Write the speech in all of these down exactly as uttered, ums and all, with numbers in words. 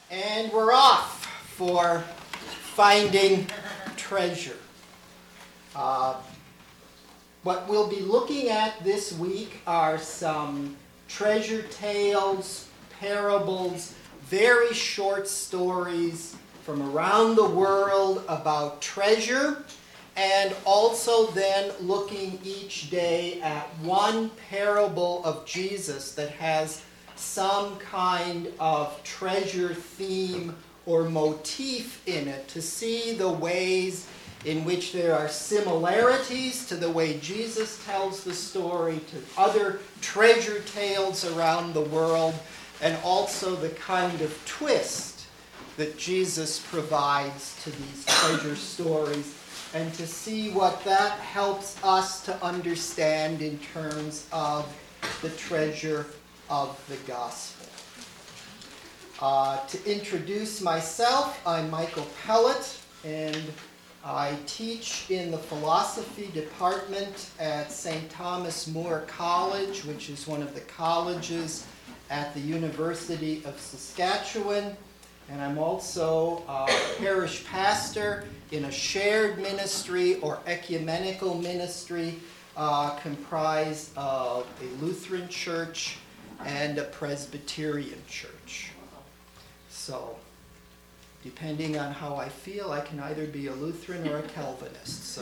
And we're off for finding treasure. Uh, what we'll be looking at this week are some treasure tales, parables, very short stories from around the world about treasure, and also then looking each day at one parable of Jesus that has some kind of treasure theme or motif in it, to see the ways in which there are similarities to the way Jesus tells the story, to other treasure tales around the world, and also the kind of twist that Jesus provides to these treasure stories, and to see what that helps us to understand in terms of the treasure of the gospel. Uh, to introduce myself, I'm Michael Pellet, and I teach in the philosophy department at Saint Thomas More College, which is one of the colleges at the University of Saskatchewan. And I'm also a parish pastor in a shared ministry or ecumenical ministry uh, comprised of a Lutheran church and a Presbyterian church. So, depending on how I feel, I can either be a Lutheran or a Calvinist. So.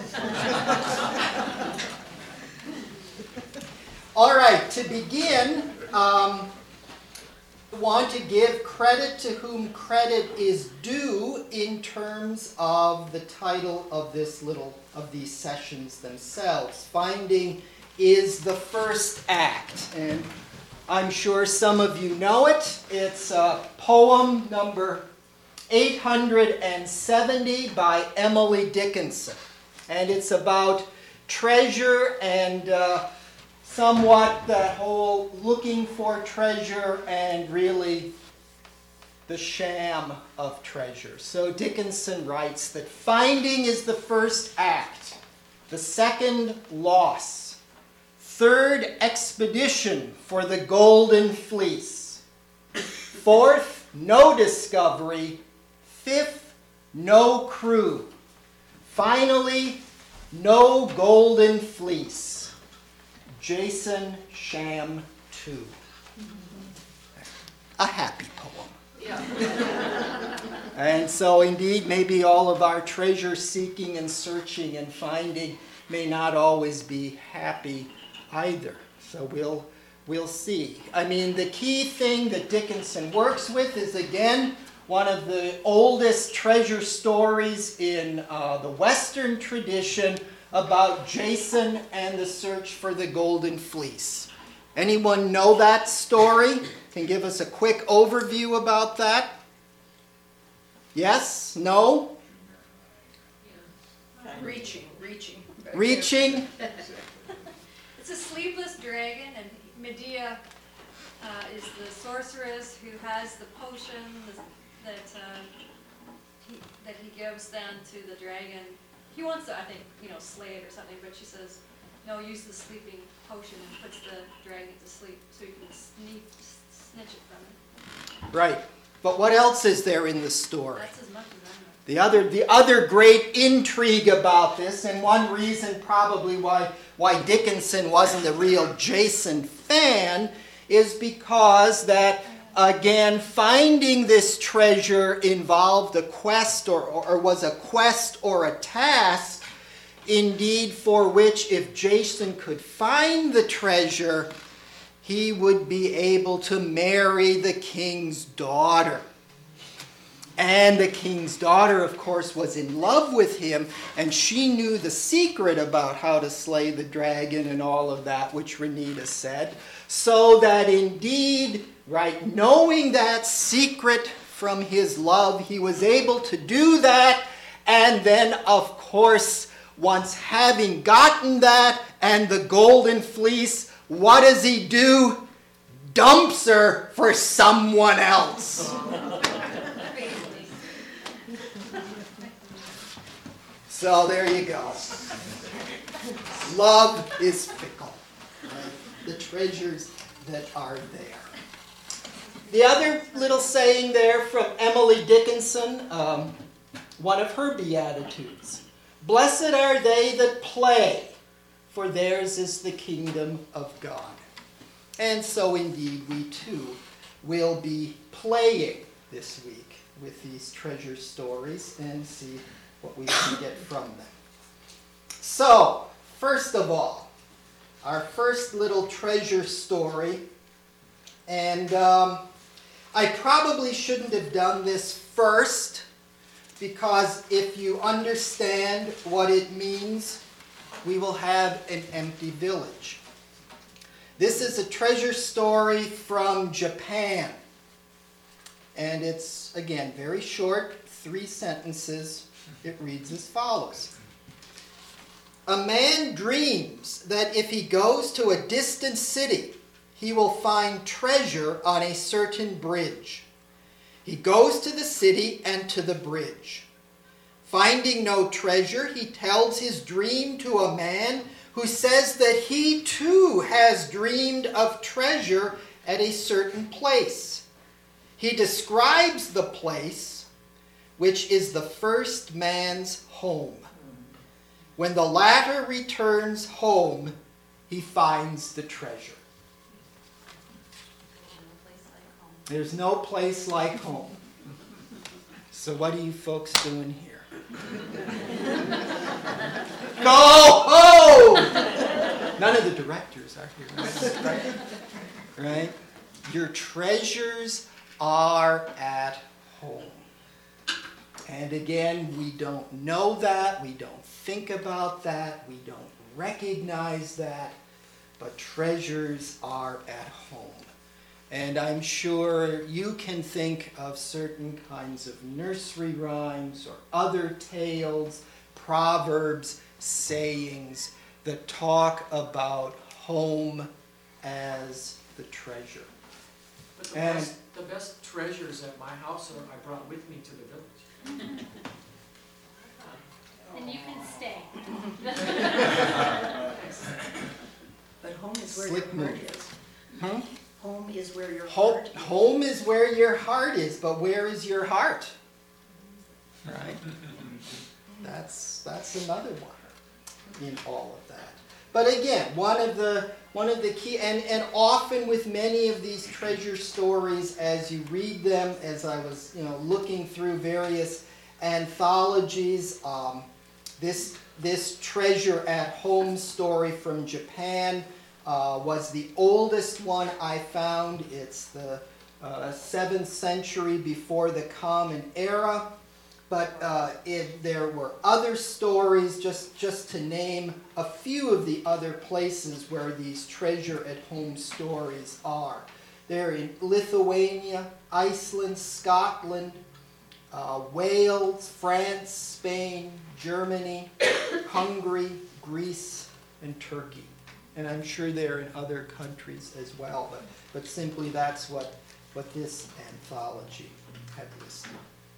All right, to begin, um, I want to give credit to whom credit is due in terms of the title of this little of these sessions themselves. Finding is the first act, and I'm sure some of you know it. It's uh, poem number eight hundred seventy by Emily Dickinson. And it's about treasure and uh, somewhat that whole looking for treasure and really the sham of treasure. So Dickinson writes that finding is the first act, the second loss, third expedition for the golden fleece, fourth no discovery, fifth no crew, finally no golden fleece. Jason Sham two. A happy poem. Yeah. And so indeed, maybe all of our treasure seeking and searching and finding may not always be happy either. So we'll we'll see. I mean, the key thing that Dickinson works with is, again, one of the oldest treasure stories in uh, the Western tradition about Jason and the search for the golden fleece. Anyone know that story? Can give us a quick overview about that? Yes? No? Reaching, reaching. Reaching? It's a sleepless dragon, and Medea uh, is the sorceress who has the potion that uh, he, that he gives then to the dragon. He wants to, I think, you know, slay it or something, but she says, no, use the sleeping potion, and puts the dragon to sleep so you can sneak, snitch it from it. Right. But what else is there in the story? That's as much as I know. The other, the other great intrigue about this, and one reason probably why, why Dickinson wasn't a real Jason fan, is because that, again, finding this treasure involved a quest or, or, or was a quest or a task, indeed, for which if Jason could find the treasure, he would be able to marry the king's daughter. And the king's daughter, of course, was in love with him, and she knew the secret about how to slay the dragon and all of that, which Renita said. So that indeed, right, knowing that secret from his love, he was able to do that. And then, of course, once having gotten that and the golden fleece, what does he do? Dumps her for someone else. So there you go. Love is fickle. Right? The treasures that are there. The other little saying there from Emily Dickinson, um, one of her Beatitudes. Blessed are they that play, for theirs is the kingdom of God. And so indeed we too will be playing this week with these treasure stories and see what we can get from them. So, first of all, our first little treasure story, and um, I probably shouldn't have done this first, because if you understand what it means, we will have an empty village. This is a treasure story from Japan. And it's, again, very short, three sentences. It reads as follows. A man dreams that if he goes to a distant city, he will find treasure on a certain bridge. He goes to the city and to the bridge. Finding no treasure, he tells his dream to a man who says that he too has dreamed of treasure at a certain place. He describes the place, which is the first man's home. When the latter returns home, he finds the treasure. There's no place like home. So what are you folks doing here? Go home! None of the directors are here, right? Right? Your treasures are at home. And again, we don't know that, we don't think about that, we don't recognize that, but treasures are at home. And I'm sure you can think of certain kinds of nursery rhymes or other tales, proverbs, sayings that talk about home as the treasure. But the, And best, the best treasures at my house are I brought with me to the village. Then you can stay. But home is where Slick your heart move. is. Huh? Home is where your Home, heart is. home is where your heart is, but where is your heart? Right? That's that's another one in all of that. But again, one of the one of the key and, and often with many of these treasure stories, as you read them, as I was you know looking through various anthologies, um, this this treasure at home story from Japan uh, was the oldest one I found. It's the uh, seventh century before the Common Era. But uh, it, there were other stories, just, just to name a few of the other places where these treasure at home stories are. They're in Lithuania, Iceland, Scotland, uh, Wales, France, Spain, Germany, Hungary, Greece, and Turkey. And I'm sure they're in other countries as well, but, but simply that's what, what this anthology had listed.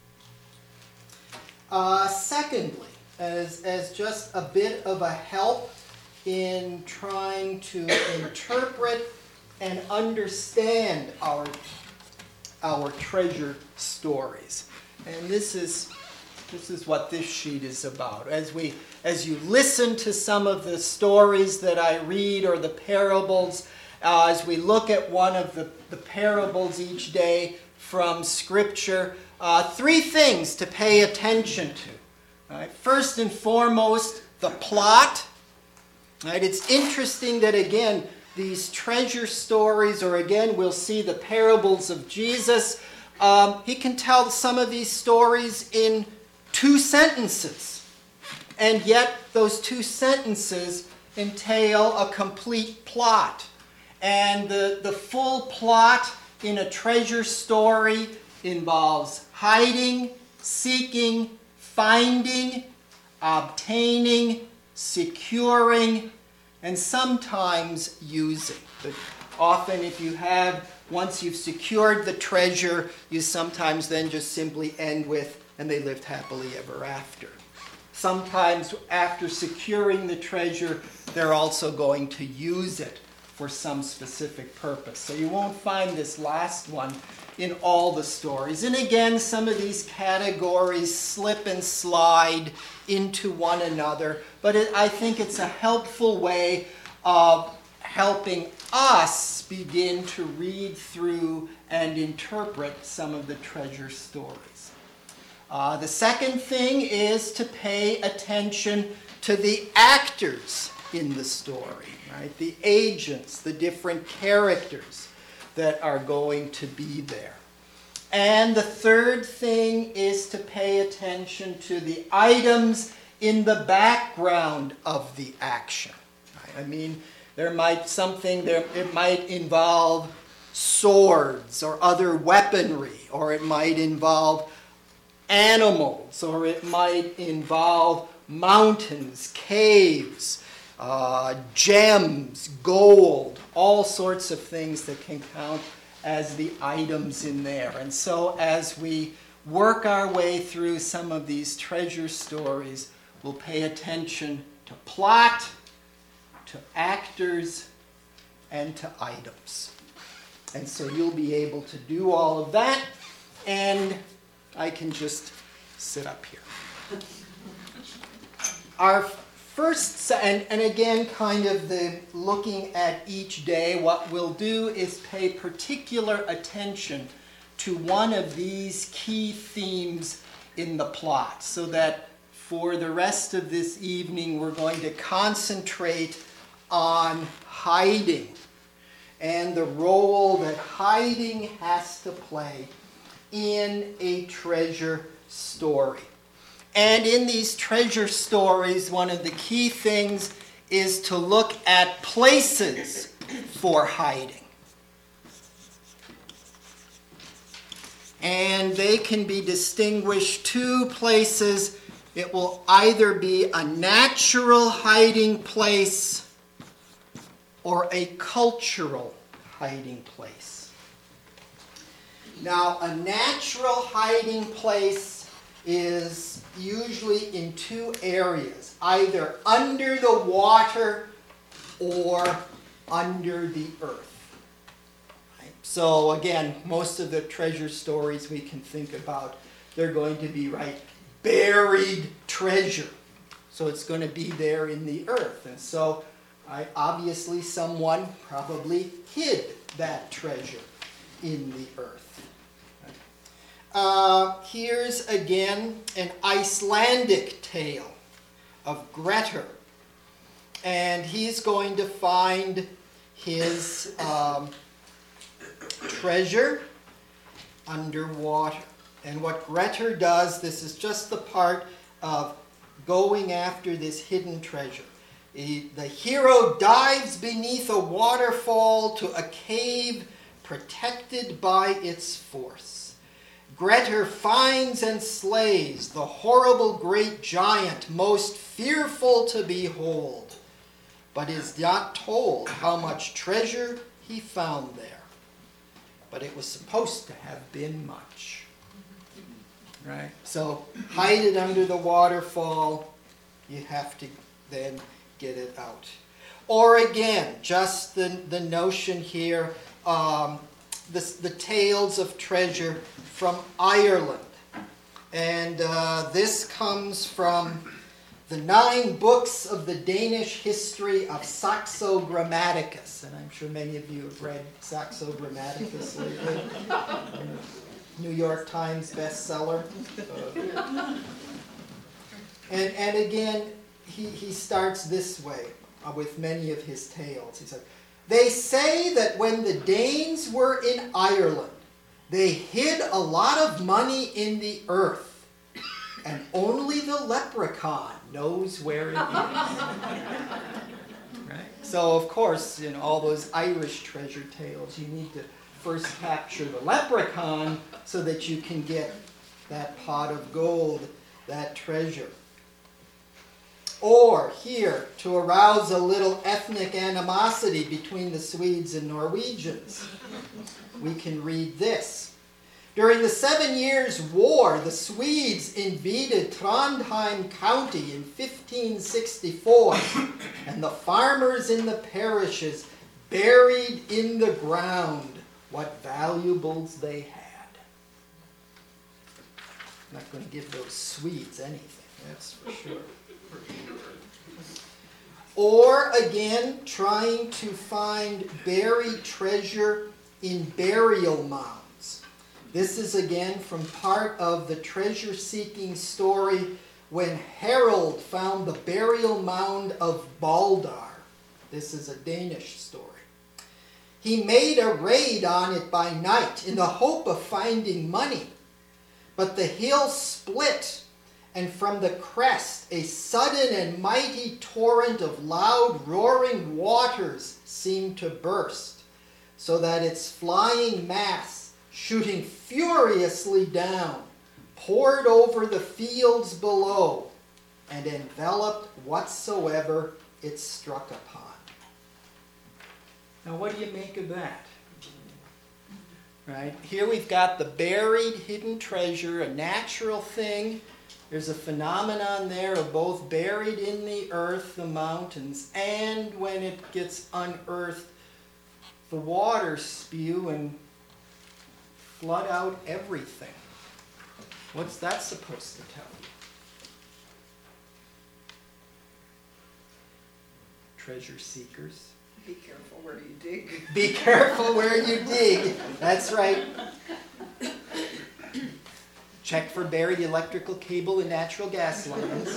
Uh, secondly, as, as just a bit of a help in trying to interpret and understand our, our treasure stories. And this is, this is what this sheet is about. As, we, as you listen to some of the stories that I read or the parables, uh, as we look at one of the, the parables each day from Scripture, Uh, three things to pay attention to. Right? First and foremost, the plot. Right? It's interesting that, again, these treasure stories, or again, we'll see the parables of Jesus, um, he can tell some of these stories in two sentences. And yet, those two sentences entail a complete plot. And the, the full plot in a treasure story involves hiding, seeking, finding, obtaining, securing, and sometimes using. But often if you have, once you've secured the treasure, you sometimes then just simply end with, and they lived happily ever after. Sometimes after securing the treasure, they're also going to use it for some specific purpose. So you won't find this last one in all the stories. And again, some of these categories slip and slide into one another, but it, I think it's a helpful way of helping us begin to read through and interpret some of the treasure stories. Uh, the second thing is to pay attention to the actors in the story, right? The agents, the different characters that are going to be there. And the third thing is to pay attention to the items in the background of the action. Right? I mean, there might something there, it might involve swords or other weaponry, or it might involve animals, or it might involve mountains, caves, uh, gems, gold, all sorts of things that can count as the items in there. And so as we work our way through some of these treasure stories, we'll pay attention to plot, to actors, and to items. And so you'll be able to do all of that, and I can just sit up here. Our first, and, and again, kind of the looking at each day, what we'll do is pay particular attention to one of these key themes in the plot, so that for the rest of this evening we're going to concentrate on hiding and the role that hiding has to play in a treasure story. And in these treasure stories, one of the key things is to look at places for hiding. And they can be distinguished two places. It will either be a natural hiding place or a cultural hiding place. Now, a natural hiding place is usually in two areas, either under the water or under the earth. Right? So again, most of the treasure stories we can think about, they're going to be, right, buried treasure. So it's going to be there in the earth. And so I, obviously someone probably hid that treasure in the earth. Uh, here's again an Icelandic tale of Grettir. And he's going to find his um, treasure underwater. And what Grettir does, this is just the part of going after this hidden treasure. He, the hero dives beneath a waterfall to a cave protected by its force. Grettir finds and slays the horrible great giant, most fearful to behold, but is not told how much treasure he found there. But it was supposed to have been much. Right? So hide it under the waterfall. You have to then get it out. Or again, just the, the notion here, um, the, the tales of treasure from Ireland. And uh, this comes from the nine books of the Danish history of Saxo Grammaticus. And I'm sure many of you have read Saxo Grammaticus lately. New York Times bestseller. Uh, and, and again, he, he starts this way uh, with many of his tales. He said, they say that when the Danes were in Ireland, they hid a lot of money in the earth, and only the leprechaun knows where it is. Right? So, of course, in all those Irish treasure tales, you need to first capture the leprechaun so that you can get that pot of gold, that treasure. Or here, to arouse a little ethnic animosity between the Swedes and Norwegians, we can read this. During the Seven Years' War, the Swedes invaded Trondheim County in fifteen sixty-four, and the farmers in the parishes buried in the ground what valuables they had. I'm not going to give those Swedes anything, that's for sure. Or again, trying to find buried treasure in burial mounds. This is again from part of the treasure-seeking story when Harold found the burial mound of Baldar. This is a Danish story. He made a raid on it by night in the hope of finding money. But the hill split, and from the crest a sudden and mighty torrent of loud roaring waters seemed to burst, so that its flying mass, shooting furiously down, poured over the fields below and enveloped whatsoever it struck upon. Now what do you make of that? Right? Here we've got the buried, hidden treasure, a natural thing. There's a phenomenon there of both buried in the earth, the mountains, and when it gets unearthed, the waters spew and flood out everything. What's that supposed to tell you? Treasure seekers. Be careful where you dig. Be careful where you dig. That's right. Check for buried electrical cable and natural gas lines.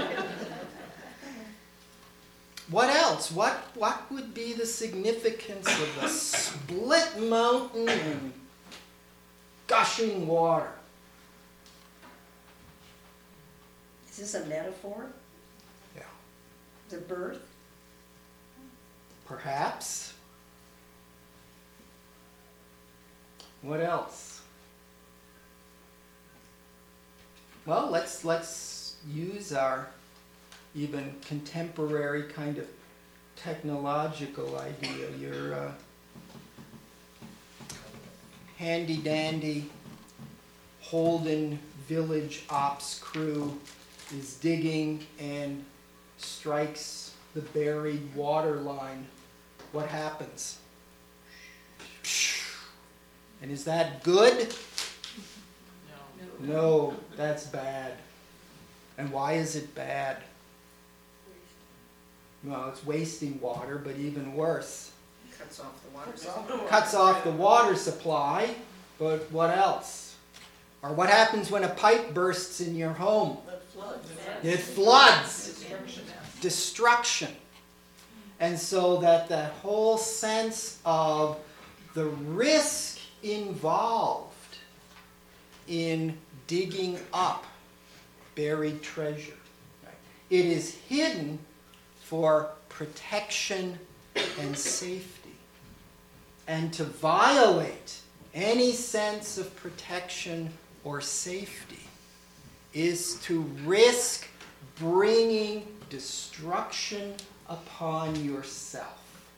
What else? What, what would be the significance of the split mountain and gushing water? Is this a metaphor? Yeah. The birth? Perhaps. What else? Well, let's let's use our even contemporary kind of technological idea. Your uh, handy-dandy Holden Village Ops crew is digging and strikes the buried water line. What happens? And is that good? No. No, that's bad. And why is it bad? Well, it's wasting water, but even worse. Cuts off the water supply. Cuts off the water supply, but what else? Or what happens when a pipe bursts in your home? It floods. Destruction. And so that that whole sense of the risk involved in digging up buried treasure. It is hidden for protection and safety. And to violate any sense of protection or safety is to risk bringing destruction upon yourself.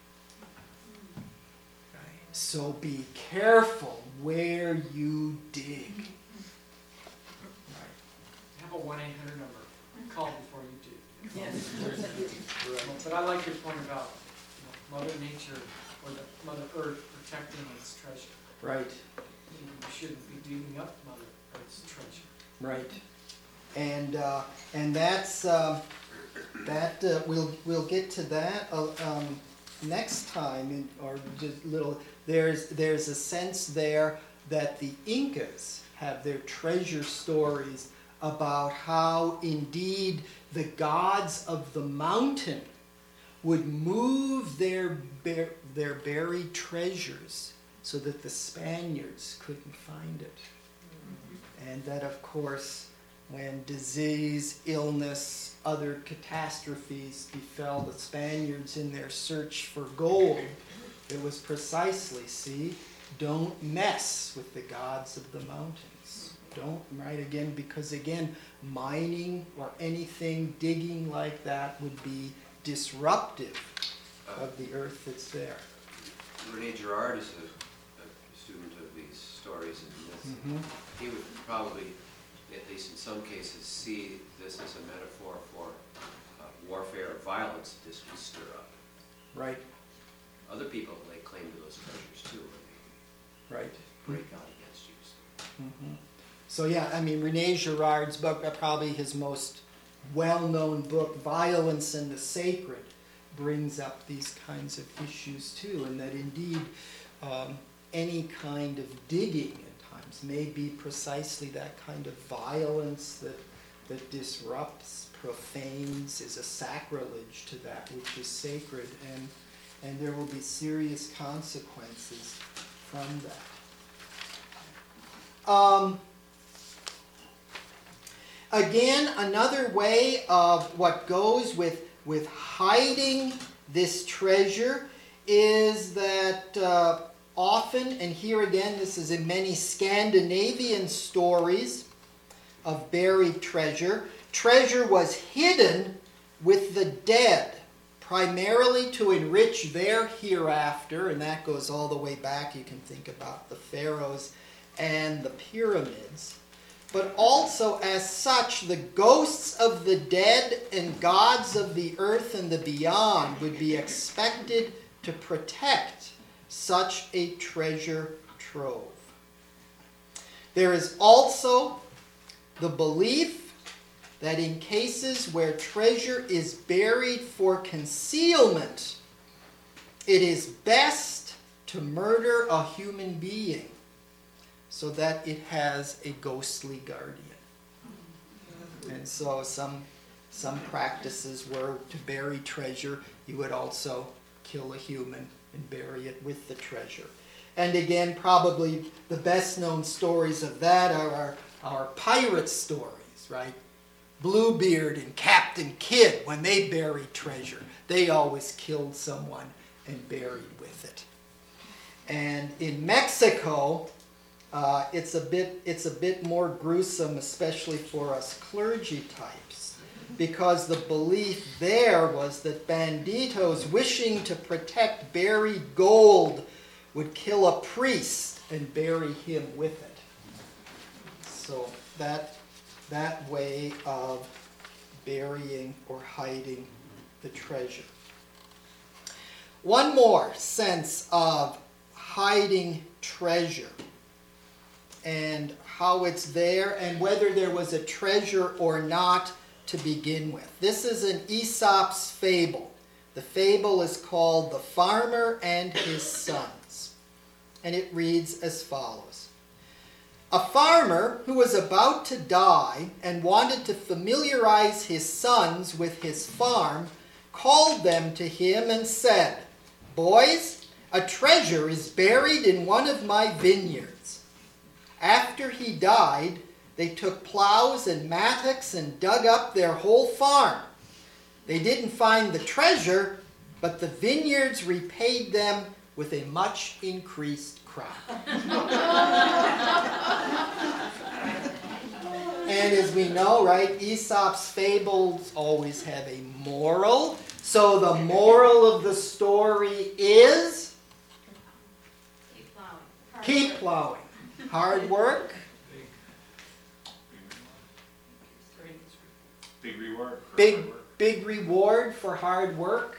Right? So be careful where you dig. Right. Have a one eight hundred number. Call before you do. Right. But I like your point about, you know, Mother Nature or the Mother Earth protecting its treasure. Right. You shouldn't be digging up Mother Earth's treasure. Right. And uh, and that's uh, that uh, we'll we'll get to that uh, um, next time, in, or just little. There's there's a sense there that the Incas have their treasure stories about how indeed the gods of the mountain would move their bur- their buried treasures so that the Spaniards couldn't find it, and that of course, when disease, illness, other catastrophes befell the Spaniards in their search for gold, it was precisely, see, don't mess with the gods of the mountains. Don't, right, again, because again, mining or anything, digging like that would be disruptive of the earth that's there. Rene Girard is a, a student of these stories and myths. Mm-hmm. He would probably, at least in some cases, see this as a metaphor for uh, warfare or violence this would stir up. Right. other people lay claim to those treasures too, and Right. they break out against you. So. Mhm. So yeah, I mean, Rene Girard's book, uh, probably his most well-known book, Violence and the Sacred, brings up these kinds of issues too, and that indeed um, any kind of digging at times may be precisely that kind of violence that, that disrupts, profanes, is a sacrilege to that which is sacred, and, and there will be serious consequences from that. Um, Again, another way of what goes with, with hiding this treasure is that uh, often, and here again, this is in many Scandinavian stories of buried treasure, treasure was hidden with the dead, primarily to enrich their hereafter, and that goes all the way back. You can think about the pharaohs and the pyramids. But also, as such, the ghosts of the dead and gods of the earth and the beyond would be expected to protect such a treasure trove. There is also the belief that in cases where treasure is buried for concealment, it is best to murder a human being so that it has a ghostly guardian. And so some, some practices were to bury treasure, you would also kill a human and bury it with the treasure. And again, probably the best known stories of that are our, our pirate stories, right? Bluebeard and Captain Kidd, when they buried treasure, they always killed someone and buried with it. And in Mexico, Uh, it's a bit it's a bit more gruesome, especially for us clergy types, because the belief there was that banditos wishing to protect buried gold would kill a priest and bury him with it. So that that way of burying or hiding the treasure. One more sense of hiding treasure, and how it's there, and whether there was a treasure or not to begin with. This is an Aesop's fable. The fable is called The Farmer and His Sons, and it reads as follows. A farmer who was about to die and wanted to familiarize his sons with his farm called them to him and said, "Boys, a treasure is buried in one of my vineyards." After he died, they took plows and mattocks and dug up their whole farm. They didn't find the treasure, but the vineyards repaid them with a much increased crop. And as we know, right, Aesop's fables always have a moral. So the moral of the story is? Keep plowing. Keep plowing. Hard work. Big reward for Big, hard work. big reward for hard work.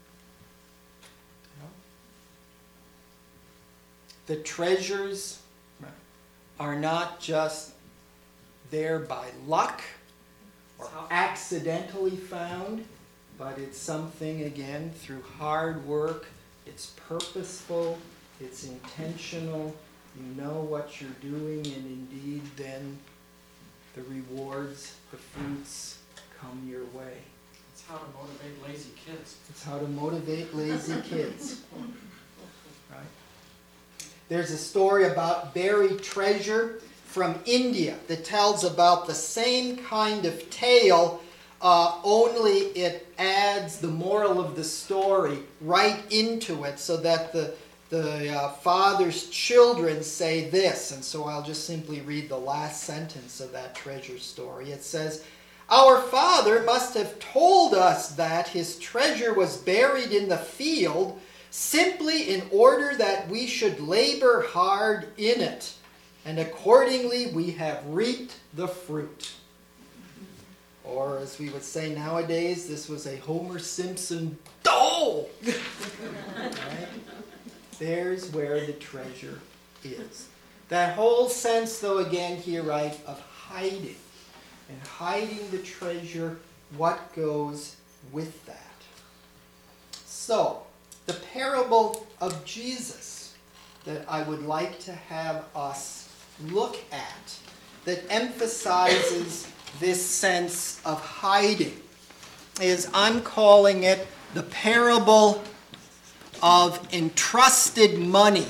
The treasures are not just there by luck or accidentally found, but it's something, again, through hard work. It's purposeful, it's intentional. You know what you're doing, and indeed then the rewards, the fruits come your way. It's how to motivate lazy kids. It's how to motivate lazy kids. Right? There's a story about buried treasure from India that tells about the same kind of tale, uh, only it adds the moral of the story right into it so that the The uh, father's children say this, and so I'll just simply read the last sentence of that treasure story. It says, "Our father must have told us that his treasure was buried in the field simply in order that we should labor hard in it, and accordingly we have reaped the fruit." Or as we would say nowadays, this was a Homer Simpson dole. Right? There's where the treasure is. That whole sense, though, again here, right, of hiding. And hiding the treasure, what goes with that? So, the parable of Jesus that I would like to have us look at, that emphasizes this sense of hiding, is I'm calling it the parable of entrusted money.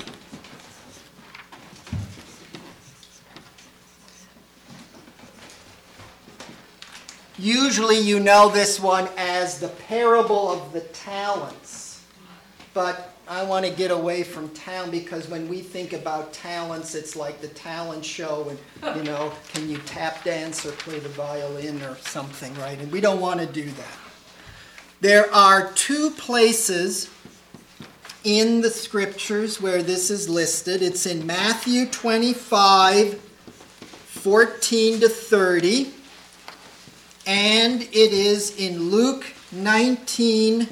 Usually you know this one as the parable of the talents. But I want to get away from talent, because when we think about talents, it's like the talent show and, you know, can you tap dance or play the violin or something, right? And we don't want to do that. There are two places in the scriptures where this is listed. It's in Matthew twenty-five, fourteen to thirty. And it is in Luke nineteen,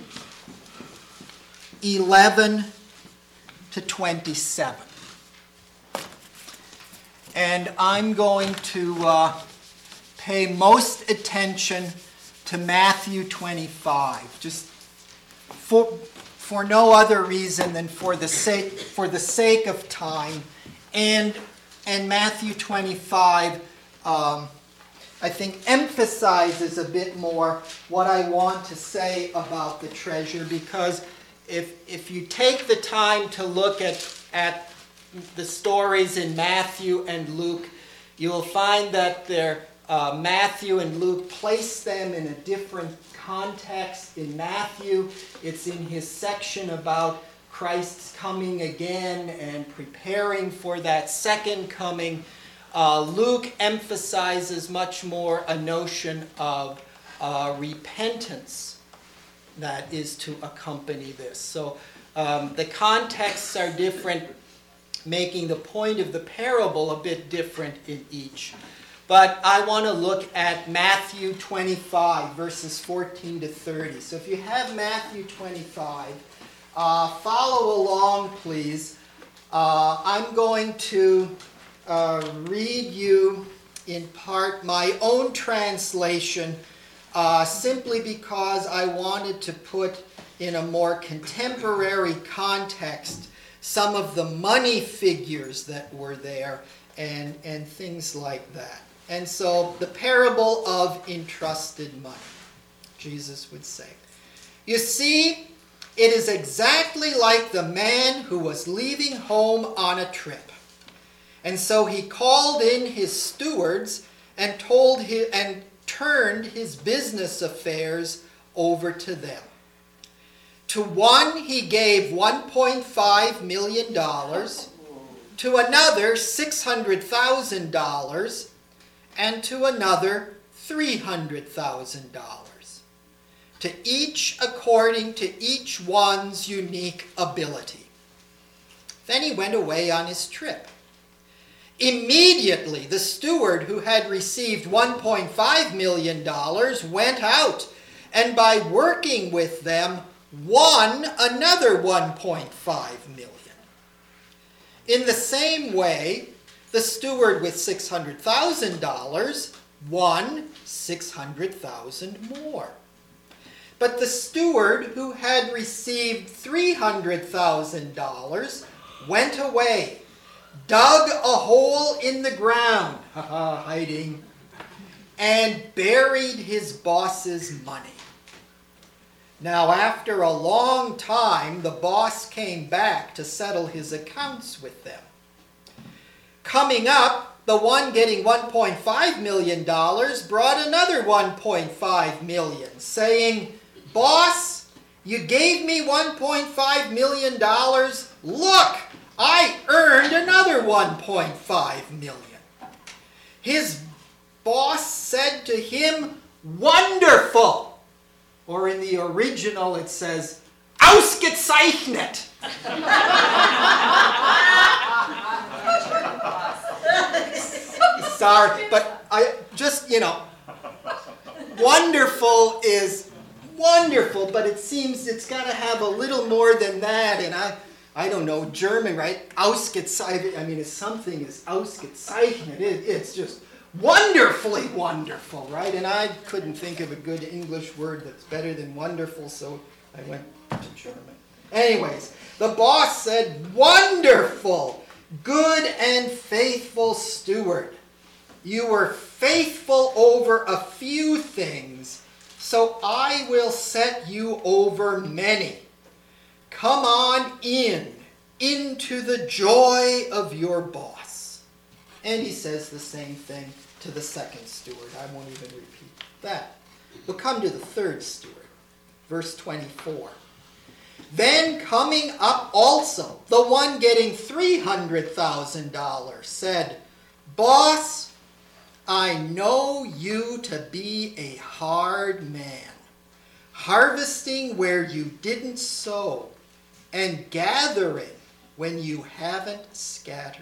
eleven to twenty-seven. And I'm going to uh, pay most attention to Matthew twenty-five, just for, for no other reason than for the sake, for the sake of time. And, and Matthew twenty-five, um, I think, emphasizes a bit more what I want to say about the treasure, because if if you take the time to look at, at the stories in Matthew and Luke, you will find that they're, uh, Matthew and Luke place them in a different context. In Matthew, it's in his section about Christ's coming again and preparing for that second coming. Uh, Luke emphasizes much more a notion of uh, repentance that is to accompany this. So um, the contexts are different, making the point of the parable a bit different in each. But I want to look at Matthew twenty-five, verses fourteen to thirty. So if you have Matthew twenty-five, uh, follow along, please. Uh, I'm going to Uh, read you in part my own translation, uh, simply because I wanted to put in a more contemporary context some of the money figures that were there and, and things like that. And so the parable of entrusted money, Jesus would say. You see, it is exactly like the man who was leaving home on a trip. And so he called in his stewards and told his, and turned his business affairs over to them. To one he gave one point five million dollars, to another six hundred thousand dollars, and to another three hundred thousand dollars, to each according to each one's unique ability. Then he went away on his trip. Immediately, the steward who had received one point five million dollars went out, and by working with them, won another one point five million dollars. In the same way, the steward with six hundred thousand dollars won six hundred thousand dollars more. But the steward who had received three hundred thousand dollars went away, dug a hole in the ground, haha, hiding, and buried his boss's money. Now, after a long time, the boss came back to settle his accounts with them. Coming up, the one getting one point five million dollars brought another one point five million dollars, saying, "Boss, you gave me one point five million dollars. Look, I earned another one point five million dollars. His boss said to him, "Wonderful!" Or in the original it says, "Ausgezeichnet!" Sorry, but I just, you know, wonderful is wonderful, but it seems it's got to have a little more than that. And I, I don't know, German, right? Ausgezeichnet. I mean, it's something is ausgezeichnet. It, it's just wonderfully wonderful, right? And I couldn't think of a good English word that's better than wonderful, so I went to German. Anyways, the boss said, wonderful, good and faithful steward. You were faithful over a few things, so I will set you over many. Come on in, into the joy of your boss. And he says the same thing to the second steward. I won't even repeat that. We'll come to the third steward. Verse twenty-four. Then coming up also, the one getting three hundred thousand dollars said, Boss, I know you to be a hard man, harvesting where you didn't sow, and gathering when you haven't scattered.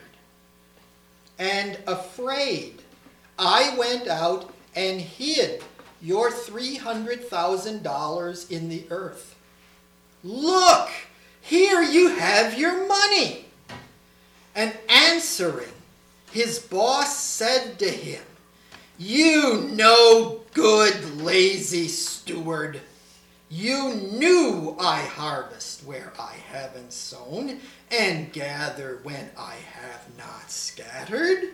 And afraid, I went out and hid your three hundred thousand dollars in the earth. Look, here you have your money. And answering, his boss said to him, You no good lazy steward. You knew I harvest where I haven't sown, and gather when I have not scattered.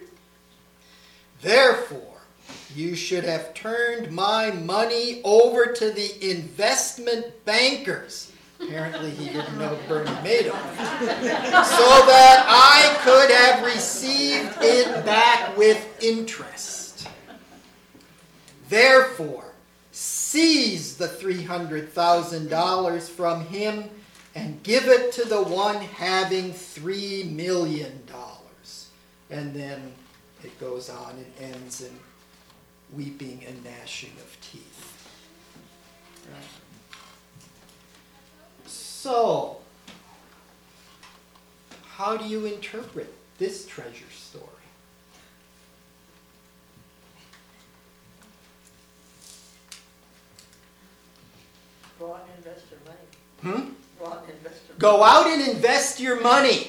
Therefore, you should have turned my money over to the investment bankers. Apparently he didn't know Bernie Madoff. So that I could have received it back with interest. Therefore, seize the three hundred thousand dollars from him and give it to the one having three million dollars. And then it goes on and ends in weeping and gnashing of teeth. Right? So, how do you interpret this treasure story? Go out and invest your money. Hmm? Go out and invest your money. Go out and invest your money.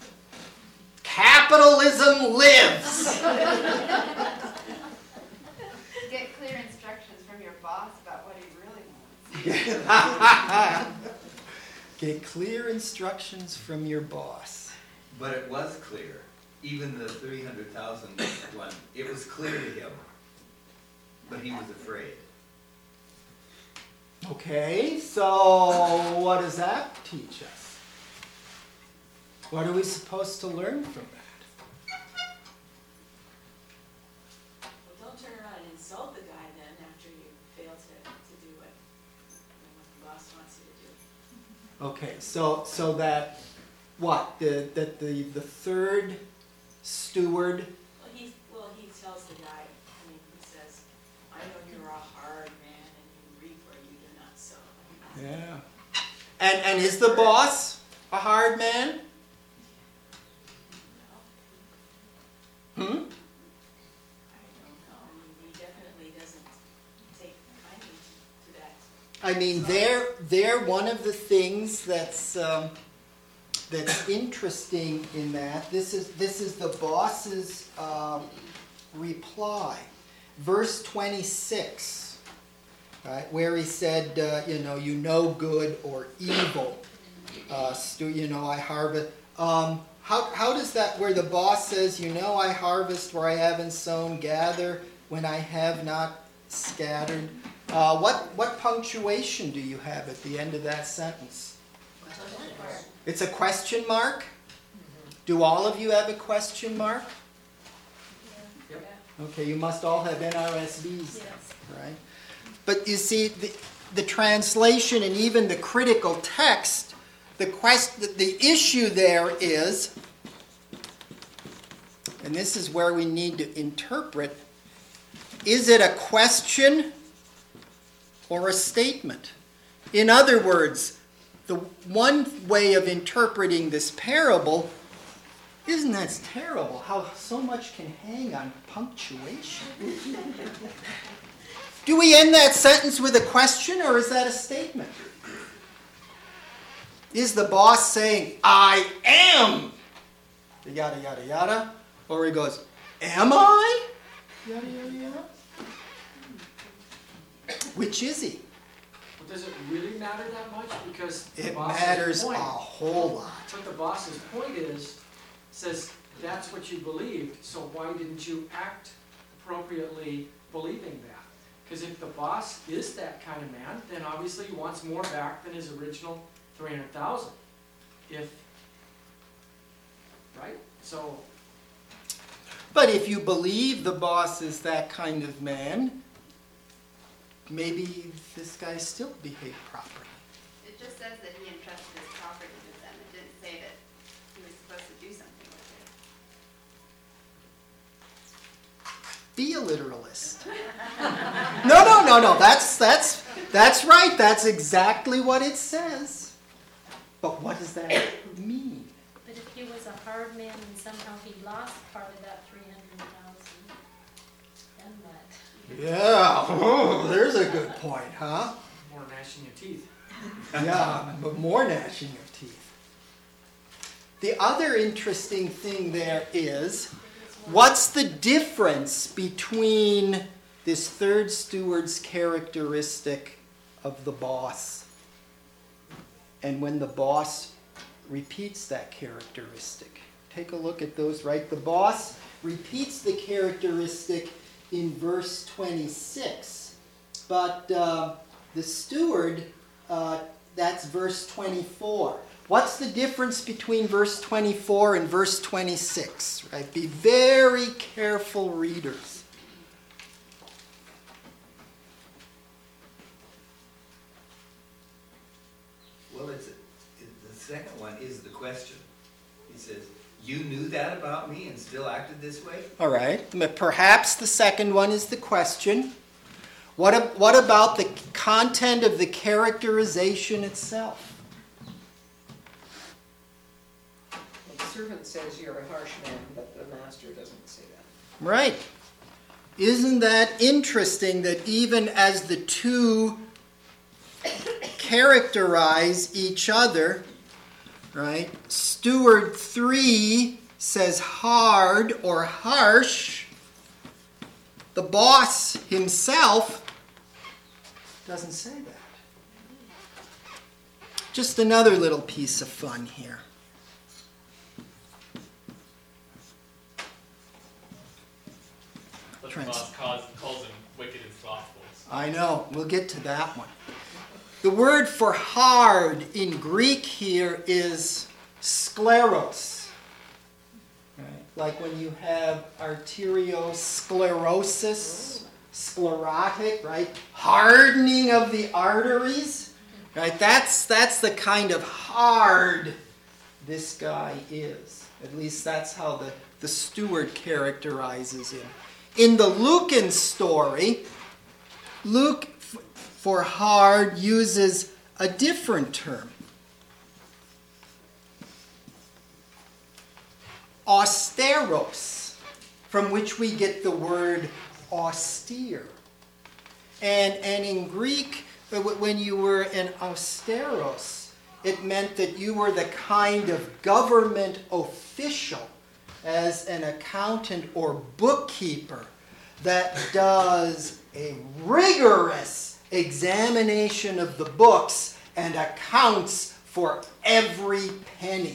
Capitalism lives. Get clear instructions from your boss about what he really wants. Get clear instructions from your boss. But it was clear, even the three hundred thousand one, it was clear to him, but he was afraid. Okay, so what does that teach us? What are we supposed to learn from that? Well, don't turn around and insult the guy then after you fail to, to do what, what the boss wants you to do. Okay, so so that what the that the the third steward. Well, he, well, he tells the guy, I mean, he says, I know you're a hard man and you reap where you do not sow. Yeah. And and is the boss a hard man? Hmm? I don't know, I mean, he definitely doesn't take kindly to, to that. I mean, they're they're one of the things that's um, that's interesting in that. This is this is the boss's um, reply, verse twenty-six, right, where he said, uh, you know, you know good or evil, uh, stu- you know, I harvest. Um, how how does that where the boss says, you know, I harvest where I haven't sown, gather when I have not scattered. Uh, what, what punctuation do you have at the end of that sentence? It's a question mark? Do all of you have a question mark? Yep. Okay, you must all have N R S Vs, right? But you see, the, the translation and even the critical text, the, quest, the, the issue there is, and this is where we need to interpret, is it a question or a statement? In other words, the one way of interpreting this parable, isn't that terrible, how so much can hang on punctuation? Do we end that sentence with a question, or is that a statement? Is the boss saying, I am, yada, yada, yada? Or he goes, am I? Yada, yada, yada. Which is he? But does it really matter that much? Because the It boss's matters a point, whole lot. what the boss's point is, says that's what you believed, so why didn't you act appropriately believing that? Because if the boss is that kind of man, then obviously he wants more back than his original three hundred thousand. If, right? So, But if you believe the boss is that kind of man, maybe this guy still behaved properly. It just says that he entrusted his property to them. It didn't say that he was supposed to do something with it. Be a literalist. No, no, no, no. That's that's that's right. That's exactly what it says. But what does that mean? But if he was a hard man and somehow he lost part of that three hundred thousand, then what? Yeah. Oh, there's a good point, huh? more gnashing of teeth. Yeah, but more gnashing of teeth. The other interesting thing there is, what's the difference between this third steward's characteristic of the boss and when the boss repeats that characteristic? Take a look at those, right? The boss repeats the characteristic in verse twenty-six, but uh, the steward, uh, that's verse twenty-four. What's the difference between verse twenty-four and verse twenty-six? Right? Be very careful readers. Well, it's, it- the second one is the question. He says, you knew that about me and still acted this way? All right. Perhaps the second one is the question. What, ab- what about the content of the characterization itself? The servant says you're a harsh man, but the master doesn't say that. Right. Isn't that interesting that even as the two characterize each other, right? Steward three says hard or harsh. The boss himself doesn't say that. Just another little piece of fun here. But the Trans- boss calls, calls him wicked and slothful. I know, we'll get to that one. The word for hard in Greek here is scleros. Right? Like when you have arteriosclerosis, sclerotic, right? Hardening of the arteries. Right? That's, that's the kind of hard this guy is. At least that's how the, the steward characterizes him. In the Lucan story, Luke, f- for hard, uses a different term. Austeros, from which we get the word austere. And, and in Greek, w- when you were an austeros, it meant that you were the kind of government official, as an accountant or bookkeeper, that does a rigorous examination of the books and accounts for every penny.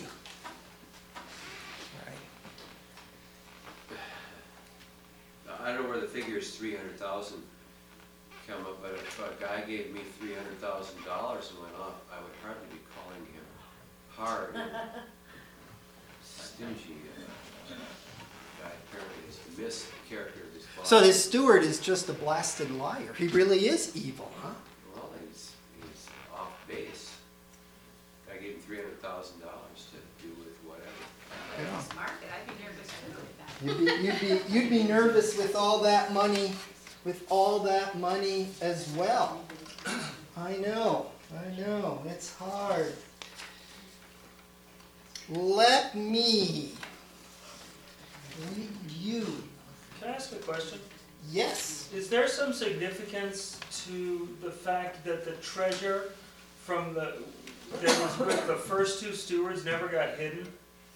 Right. I don't know where the figures three hundred thousand come up, but if a guy gave me three hundred thousand dollars and went off, I would hardly be calling him hard and stingy. uh, Guy apparently has missed the character of his boss. So this steward is just a blasted liar. He really is evil, huh? Well, he's, he's off base. Guy gave him three hundred thousand dollars to do with whatever. Yeah. This market, I'd be nervous too with that. You'd be, you'd be, you'd be nervous with all that money, with all that money as well. I know, I know, it's hard. Let me read you. Can I ask a question? Yes. Is there some significance to the fact that the treasure from the, that was with the first two stewards never got hidden?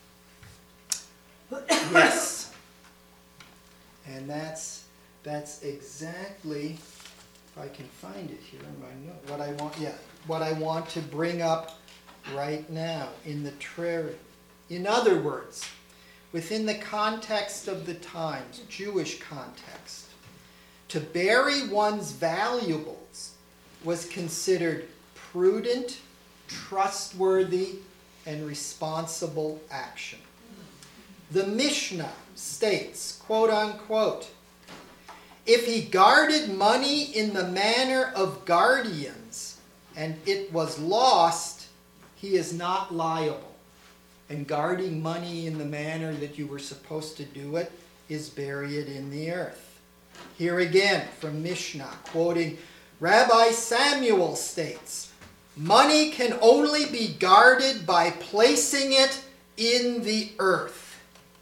Yes. And that's, that's exactly, if I can find it here in my note, what I want, yeah, what I want to bring up right now in the treasury. In other words, within the context of the times, Jewish context, to bury one's valuables was considered prudent, trustworthy, and responsible action. The Mishnah states, quote unquote, if he guarded money in the manner of guardians and it was lost, he is not liable. And guarding money in the manner that you were supposed to do it is bury it in the earth. Here again from Mishnah, quoting Rabbi Samuel states, money can only be guarded by placing it in the earth.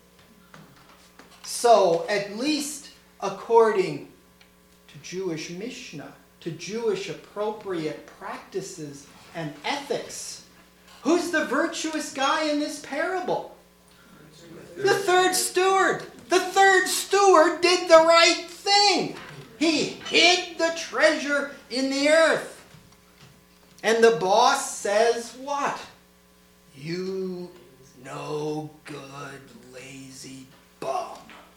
So, at least according to Jewish Mishnah, to Jewish appropriate practices and ethics, who's the virtuous guy in this parable? The third steward. The third steward did the right thing. He hid the treasure in the earth. And the boss says what? You no good, lazy bum.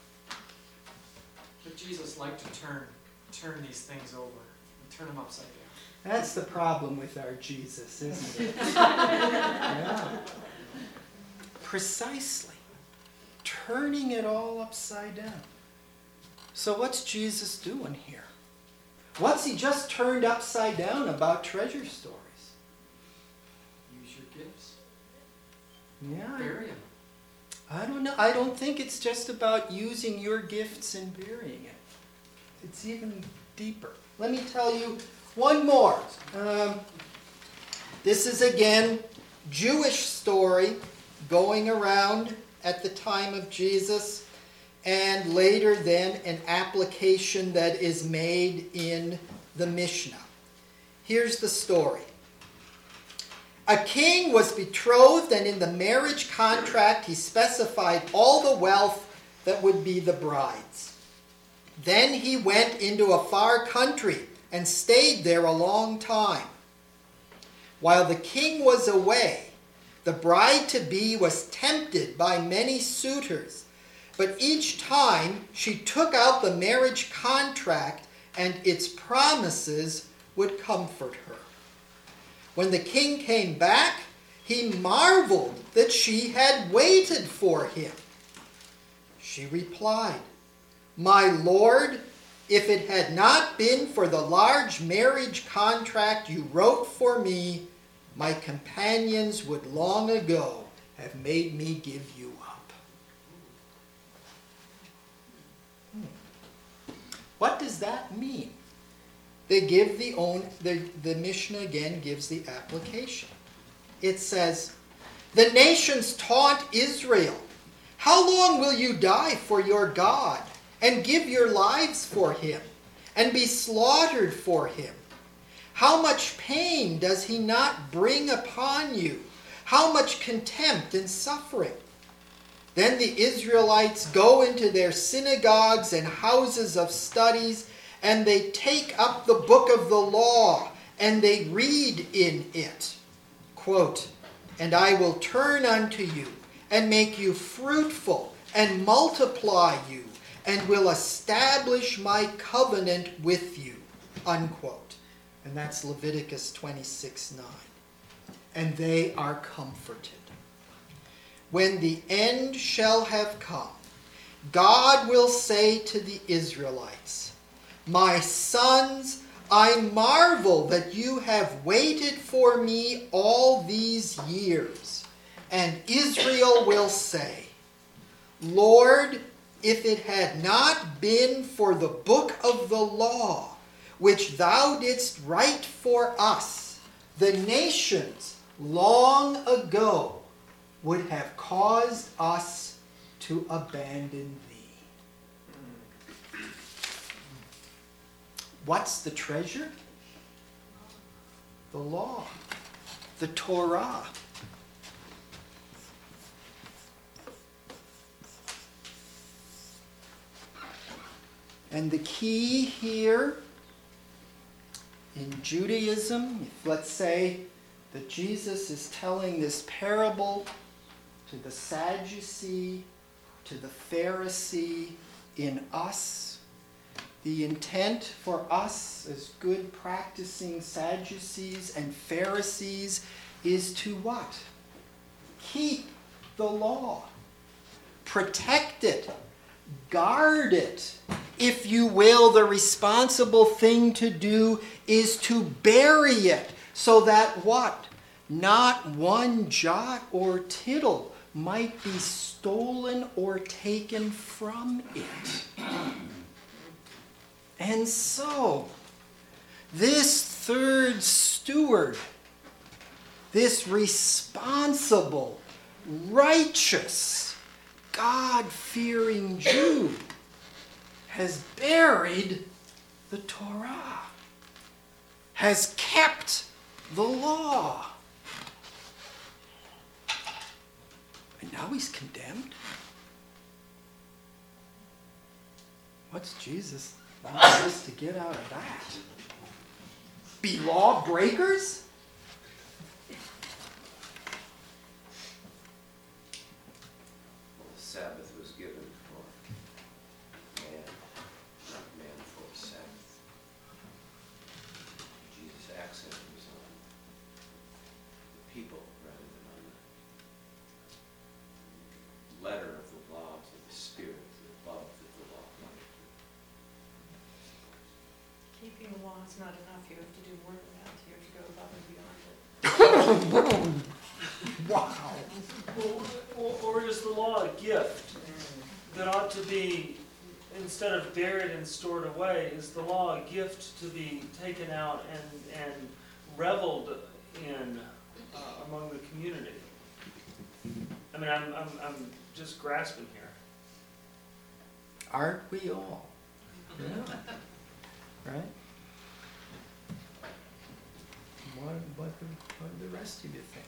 But Jesus liked to turn, turn these things over and turn them upside down. That's the problem with our Jesus, isn't it? Yeah. Precisely. Turning it all upside down. So what's Jesus doing here? What's he just turned upside down about treasure stories? Use your gifts. Yeah. Bury them. I don't know. I don't think it's just about using your gifts and burying it. It's even deeper. Let me tell you one more. Um, this is again Jewish story going around at the time of Jesus, and later then an application that is made in the Mishnah. Here's the story. A king was betrothed, and in the marriage contract he specified all the wealth that would be the bride's. Then he went into a far country and stayed there a long time. While the king was away, the bride-to-be was tempted by many suitors, but each time she took out the marriage contract and its promises would comfort her. When the king came back, he marveled that she had waited for him. She replied, "My lord, if it had not been for the large marriage contract you wrote for me, my companions would long ago have made me give you up." Hmm. What does that mean? They give the own, the, the Mishnah again gives the application. It says, the nations taunt Israel, how long will you die for your God and give your lives for him and be slaughtered for him? How much pain does he not bring upon you? How much contempt and suffering? Then the Israelites go into their synagogues and houses of studies, and they take up the book of the law, and they read in it, quote, "And I will turn unto you, and make you fruitful, and multiply you, and will establish my covenant with you," unquote. And that's Leviticus twenty-six nine. And they are comforted. When the end shall have come, God will say to the Israelites, "My sons, I marvel that you have waited for me all these years." And Israel will say, "Lord, if it had not been for the book of the law, which thou didst write for us, the nations long ago would have caused us to abandon thee." What's the treasure? The law, the Torah. And the key here in Judaism, if let's say that Jesus is telling this parable to the Sadducee, to the Pharisee, in us, the intent for us as good practicing Sadducees and Pharisees is to what? Keep the law. Protect it. Guard it. If you will, the responsible thing to do is to bury it so that what? Not one jot or tittle might be stolen or taken from it. And so, this third steward, this responsible, righteous, God-fearing Jew, has buried the Torah, has kept the law. And now he's condemned? What's Jesus want us to get out of that? Be lawbreakers? The Sabbath was given for man, not man for the Sabbath. Jesus' accent was on the people rather than on the letter of the law to the spirit, the love that the law wanted to. Keeping the law is not enough, you have to do more than that, you have to go above and beyond it. Wow. Or, or is the law a gift that ought to be, instead of buried and stored away, is the law a gift to be taken out and, and reveled in uh, among the community? I mean, I'm, I'm, I'm just grasping here. Aren't we all? Yeah. Right? What, what, do, what do the rest of you think?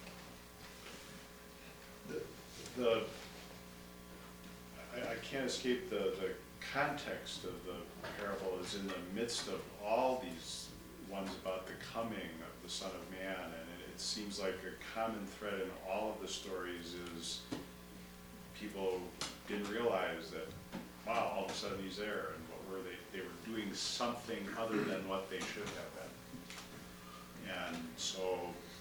The, the I, I can't escape the, the context of the parable is in the midst of all these ones about the coming of the Son of Man, and it, it seems like a common thread in all of the stories is people didn't realize that, wow, all of a sudden he's there, and what were they? They were doing something other than what they should have been. And so,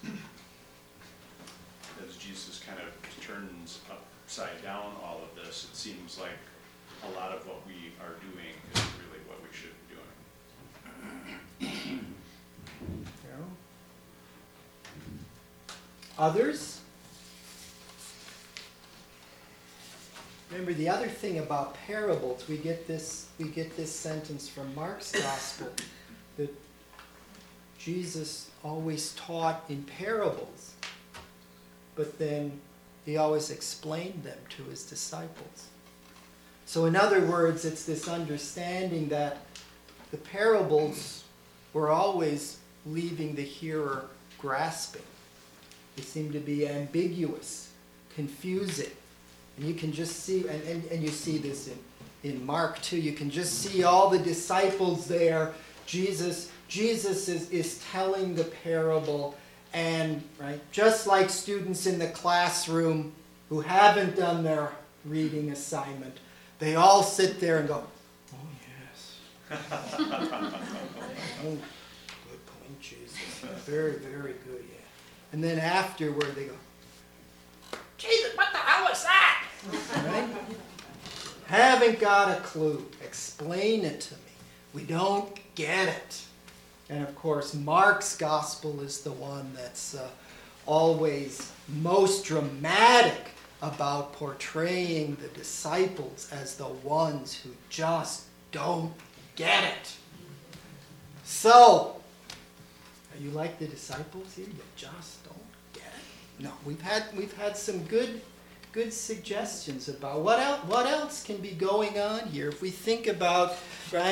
as Jesus kind of turns upside down all of this, it seems like a lot of what we are doing is really what we should be doing. Yeah. Others? Remember, the other thing about parables, we get this, we get this sentence from Mark's Gospel, that Jesus always taught in parables, but then he always explained them to his disciples. So in other words, it's this understanding that the parables were always leaving the hearer grasping. They seem to be ambiguous, confusing. And you can just see, and, and, and you see this in, in Mark too, you can just see all the disciples there. Jesus, Jesus is, is telling the parable, and right, just like students in the classroom who haven't done their reading assignment, they all sit there and go, oh yes. Oh, good point, Jesus. Very, very good, yeah. And then afterward they go, Jesus, what the hell was that? Right? Haven't got a clue. Explain it to me. We don't get it. And of course, Mark's gospel is the one that's uh, always most dramatic about portraying the disciples as the ones who just don't get it. So, are you like the disciples here? You just don't get it? No, we've had we've had some good good suggestions about what else what else can be going on here. If we think about, right,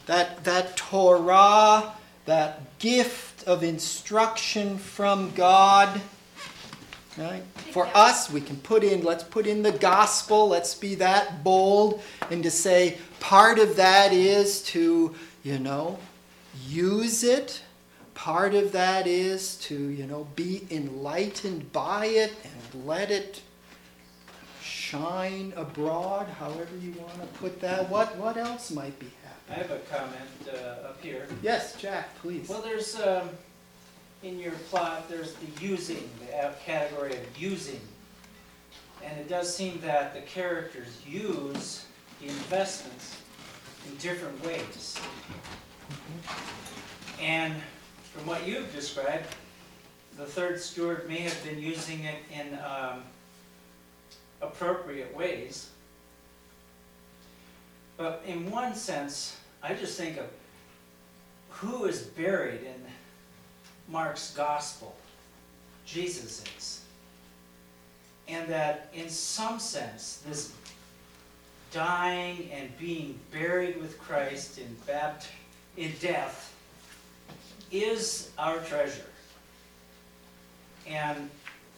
that, that Torah, that gift of instruction from God. Right? For us, we can put in, let's put in the gospel, let's be that bold, and to say part of that is to, you know, use it. Part of that is to, you know, be enlightened by it and let it shine abroad, however you want to put that. What, what else might be I happening? have a comment uh, up here. Yes, Jack, please. Well, there's, um, in your plot, there's the using, the uh, category of using. And it does seem that the characters use the investments in different ways. And from what you've described, the third steward may have been using it in um, appropriate ways. But in one sense, I just think of who is buried in Mark's gospel. Jesus is. And that in some sense, this dying and being buried with Christ in, bapt- in death is our treasure. And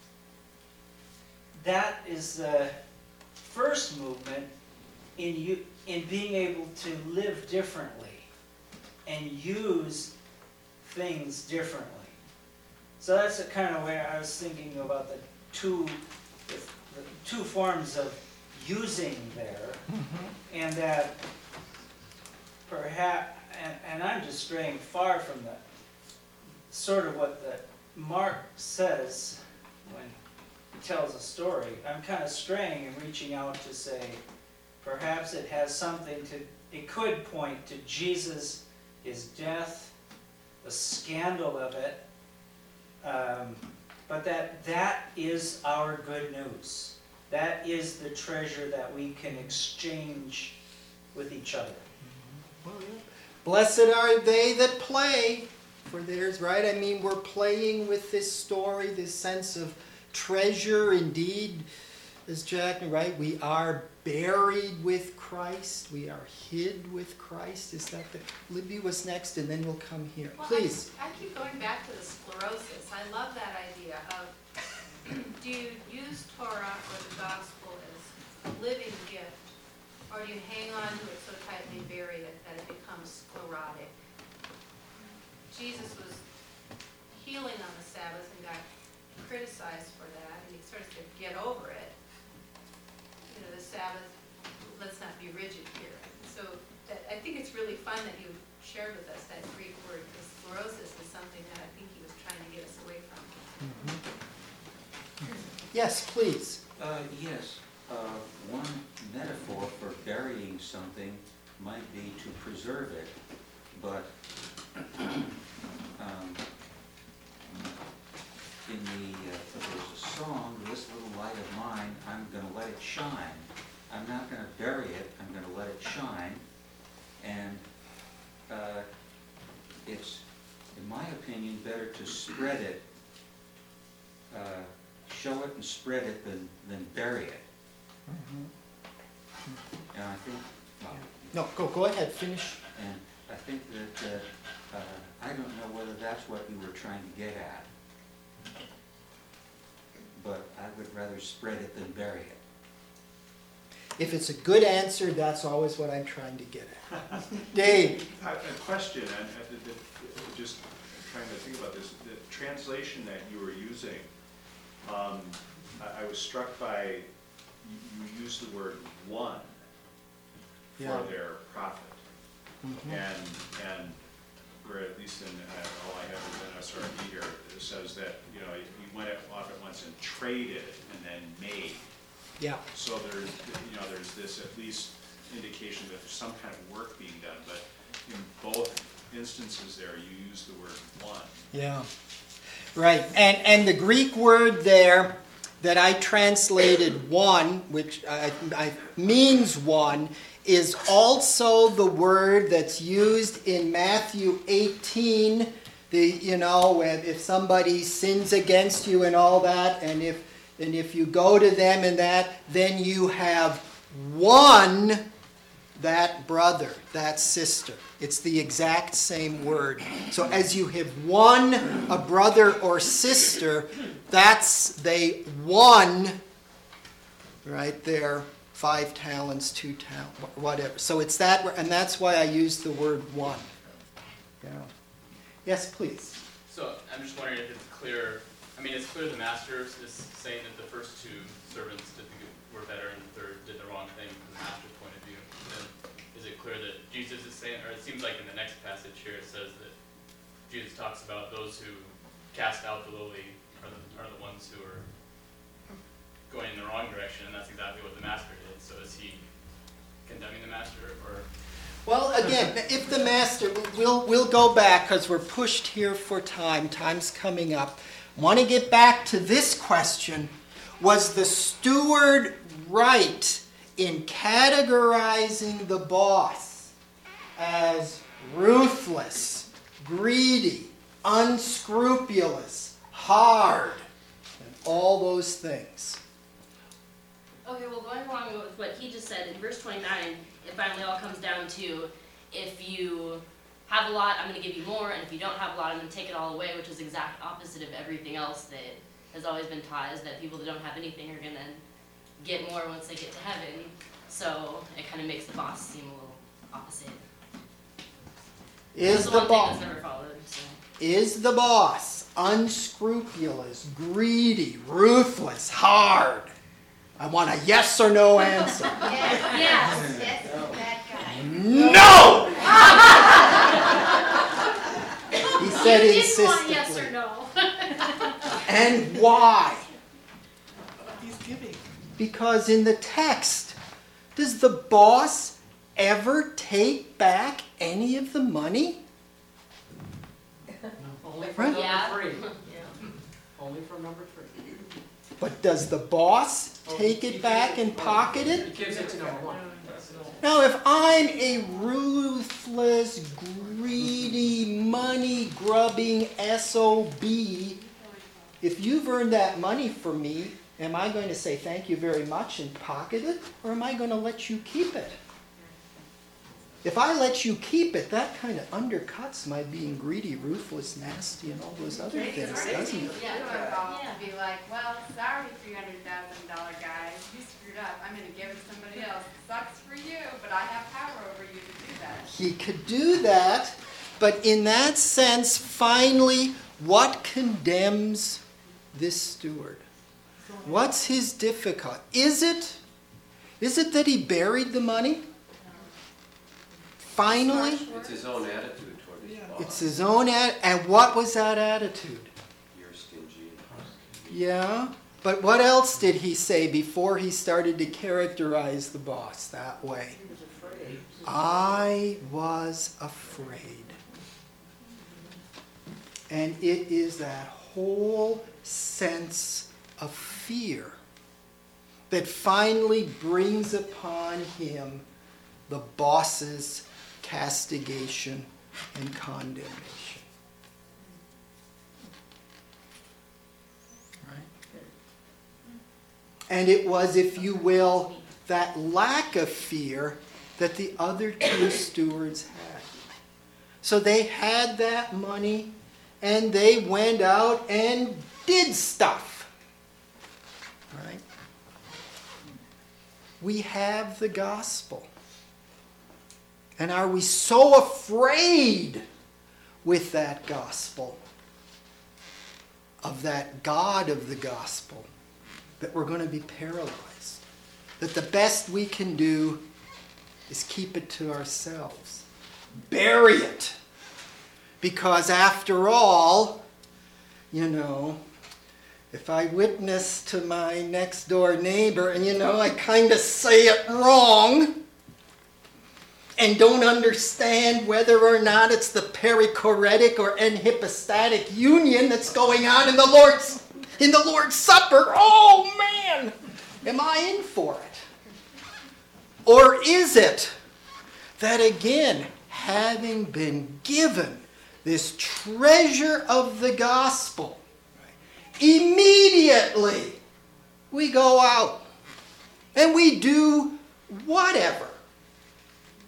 that is the first movement in you, in being able to live differently and use things differently. So that's the kind of way I was thinking about the two, the, the two forms of using there, and that perhaps, and, and I'm just straying far from the sort of what the Mark says when he tells a story. I'm kind of straying and reaching out to say, perhaps it has something to, it could point to Jesus, his death, the scandal of it, um, but that that is our good news. That is the treasure that we can exchange with each other. Blessed are they that play, for theirs, right? I mean, we're playing with this story, this sense of treasure. Indeed, as Jack, right? We are buried with Christ. We are hid with Christ. Is that the... Libby was next, and then we'll come here. Well, Please. I, I keep going back to the sclerosis. I love that idea of, do you use Torah or the gospel as a living gift, or do you hang on to it so tightly, bury it, that it becomes sclerotic? Jesus was healing on the Sabbath and got criticized for that, and he sort of said, get over it. You know, the Sabbath, let's not be rigid here. So that, I think it's really fun that you shared with us that Greek word, because sclerosis is something that I think he was trying to get us away from. Mm-hmm. Yes, please. Uh, yes. Uh, one metaphor for burying something might be to preserve it, but um, in the, uh, there's a song, This Little Light of Mine, I'm going to let it shine. I'm not going to bury it, I'm going to let it shine. And uh, it's, in my opinion, better to spread it, uh, show it and spread it than, than bury it. Mm-hmm. And I think, well, No, go, go ahead, finish. and I think that, uh, uh, I don't know whether that's what you were trying to get at, but I would rather spread it than bury it. If it's a good answer, that's always what I'm trying to get at. Dave. I- A question, and and the- the- just trying to think about this, the translation that you were using, um, I I was struck by, you you used the word one for Yeah. their profit. Mhm. And, and where at least in, uh, all I have is in S R B here, it says that, you know, he went off at once and traded and then made. Yeah. So there's, you know, there's this at least indication that there's some kind of work being done, but in both instances there, you use the word one. Yeah. Right. And and the Greek word there that I translated one, which I, I means one, is also the word that's used in Matthew eighteen. The you know if somebody sins against you and all that, and if and if you go to them and that, then you have one that brother, that sister. It's the exact same word. So as you have won a brother or sister, that's they won, right there, five talents, two talents, whatever. So it's that, and that's why I use the word one. Yeah. Yes, please. So I'm just wondering if it's clear, I mean, it's clear the master is saying that the first two servants did the good, were better and the third did the wrong thing from the master's point of view. Then is it clear that Jesus is saying, or it seems like in the next passage here it says that Jesus talks about those who cast out the lowly are the, are the ones who are going in the wrong direction, and that's exactly what the master did. So is he condemning the master, or? Well, again, if the master, we'll, we'll go back because we're pushed here for time. Time's coming up. Want to get back to this question. Was the steward right in categorizing the boss as ruthless, greedy, unscrupulous, hard, and all those things? Okay, well, going along with what he just said, in verse twenty-nine, it finally all comes down to, if you have a lot, I'm going to give you more, and if you don't have a lot, I'm going to take it all away, which is the exact opposite of everything else that has always been taught, is that people that don't have anything are going to get more once they get to heaven. So it kind of makes the boss seem a little opposite. Is That's the one thing boss that's never followed, so. is the boss unscrupulous, greedy, ruthless, hard? I want a yes or no answer. Yes, yes, that guy. No! He said You didn't insistently. want yes or no. And why? He's giving. Because in the text, does the boss ever take back any of the money? Only from Yeah. number three. Only from number three. But does the boss take it back and pocket it? He gives it to number one. Now, if I'm a ruthless, greedy, money-grubbing S O B, if you've earned that money for me, am I going to say thank you very much and pocket it? Or am I going to let you keep it? If I let you keep it, that kind of undercuts my being greedy, ruthless, nasty, and all those other things, doesn't it? Yeah, to be like, well, sorry, three hundred thousand dollar guy, you screwed up. I'm gonna give it to somebody else. Sucks for you, but I have power over you to do that. He could do that, but in that sense, finally, what condemns this steward? What's his difficulty? Is it, is it that he buried the money? Finally? It's his own attitude toward his boss. It's his own attitude. And what was that attitude? You're stingy and hostile. Yeah, but what else did he say before he started to characterize the boss that way? He was afraid. I was afraid. And it is that whole sense of fear that finally brings upon him the boss's castigation and condemnation. Right? And it was, if you will, that lack of fear that the other two stewards had. So they had that money and they went out and did stuff. Right? We have the gospel. And are we so afraid with that gospel, of that God of the gospel, that we're going to be paralyzed? That the best we can do is keep it to ourselves. Bury it. Because after all, you know, if I witness to my next door neighbor and, you know, I kind of say it wrong and don't understand whether or not it's the perichoretic or enhypostatic union that's going on in the Lord's, in the Lord's Supper, oh man, am I in for it? Or is it that again, having been given this treasure of the gospel, immediately we go out and we do whatever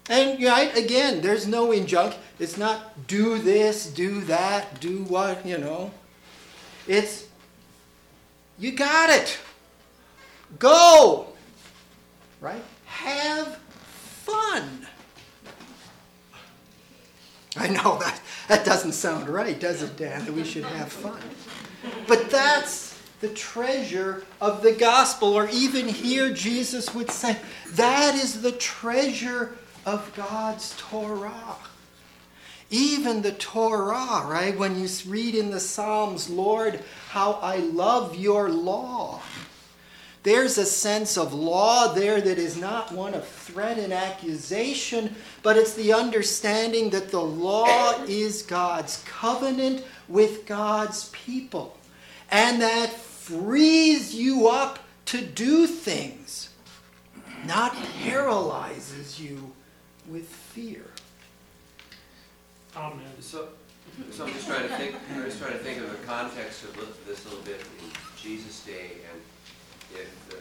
And right, again, there's no injunction. It's not do this, do that, do what, you know. It's, you got it. Go. Right? Have fun. I know that, that doesn't sound right, does it, Dan, that we should have fun. But that's the treasure of the gospel. Or even here, Jesus would say, that is the treasure of God's Torah. Even the Torah, right? When you read in the Psalms, Lord, how I love your law. There's a sense of law there that is not one of threat and accusation, but it's the understanding that the law is God's covenant with God's people. And that frees you up to do things, not paralyzes you with fear. Amen. So, so I'm just trying to think, I'm just trying to think of the context of this a little bit in Jesus' day, and if the,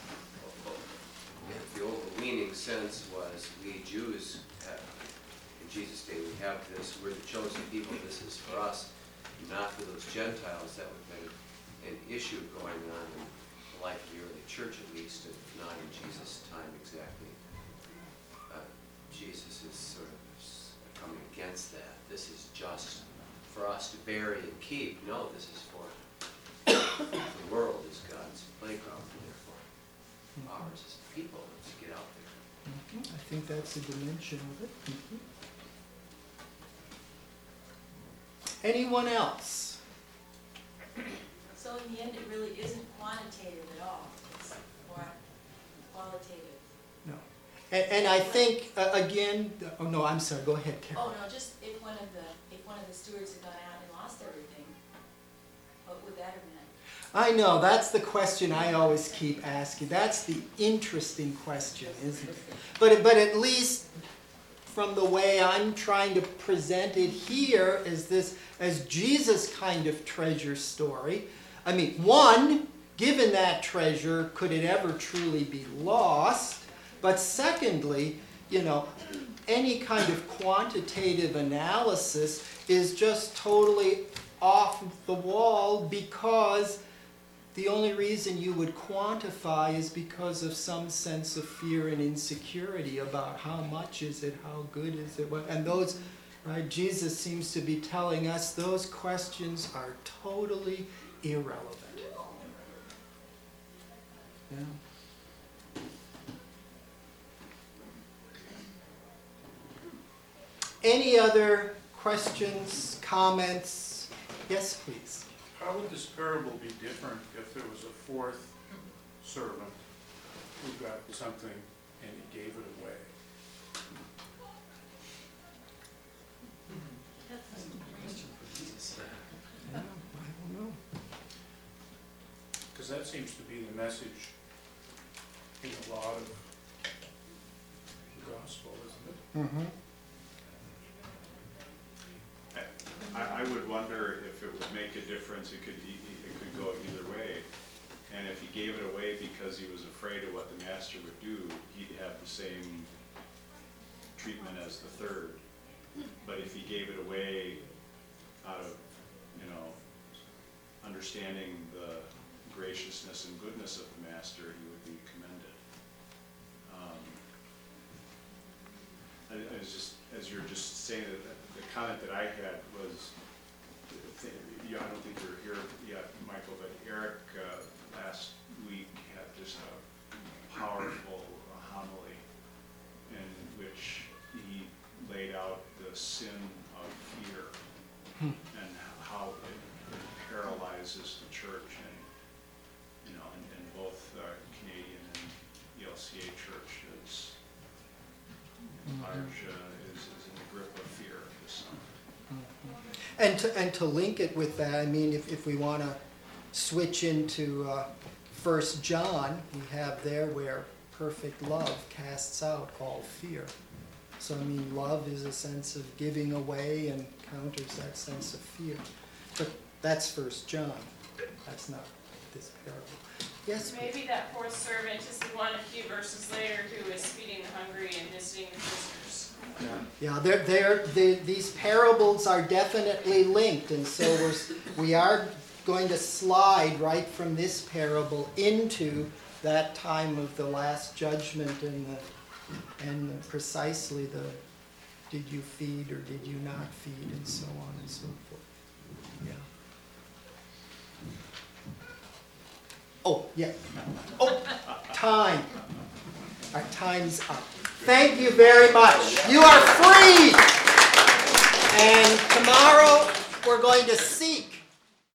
if the overweening sense was we Jews have, in Jesus' day, we have this, we're the chosen people, this is for us, not for those Gentiles, that would have been an issue going on in the life of the early church at least, if not in Jesus' time exactly. Uh, Jesus is sort of coming against that. This is just for us to bury and keep. No, this is for the world is God's playground, and therefore ours is the people. Let's get out there. Mm-hmm. I think that's a dimension of it. Mm-hmm. Anyone else? So in the end, it really isn't quantitative at all, it's more qualitative. No. And, and I think, uh, again, oh no, I'm sorry, go ahead, Carol. Oh, no, just if one of the, if one of the stewards had gone out and lost everything, what would that have meant? I know, that's the question I always keep asking. That's the interesting question, isn't it? But, but at least from the way I'm trying to present it here is this as Jesus kind of treasure story. I mean, one, given that treasure, could it ever truly be lost? But secondly, you know, any kind of quantitative analysis is just totally off the wall, because the only reason you would quantify is because of some sense of fear and insecurity about how much is it, how good is it, what, and those, right, Jesus seems to be telling us those questions are totally irrelevant. Yeah. Any other questions, comments? Yes, please. How would this parable be different if there was a fourth servant who got something and he gave it away? I don't know. Because that seems to be the message in a lot of the gospel, isn't it? Mm-hmm. I, I would wonder if it would make a difference, it could, e- it could go either way. And if he gave it away because he was afraid of what the master would do, he'd have the same treatment as the third. But if he gave it away out of, you know, understanding the graciousness and goodness of the master, he would be commended. Um, I, I was just, as you're just saying that, the comment that I had was, yeah, I don't think you were here yet, Michael, but Eric uh, last week had just a powerful homily in which he laid out the sin of fear Hmm. and how it, it paralyzes the church, and you know, in, in both uh, Canadian and E L C A church is large, uh, is, is in the grip of fear this summer. And to, and to link it with that, I mean, if, if we want to switch into uh, First John, we have there where perfect love casts out all fear. So, I mean, love is a sense of giving away and counters that sense of fear. But that's First John. That's not this parable. Yes, Maybe that fourth servant is the one a few verses later who is feeding the hungry and visiting the prisoners. yeah, they're, they're, they, these parables are definitely linked, and so we're, s- we are going to slide right from this parable into that time of the last judgment and the, and the- precisely the, did you feed or did you not feed, and so on and so forth. Yeah. Oh, yeah. Oh, time. Our time's up. Thank you very much. You are free. And tomorrow we're going to seek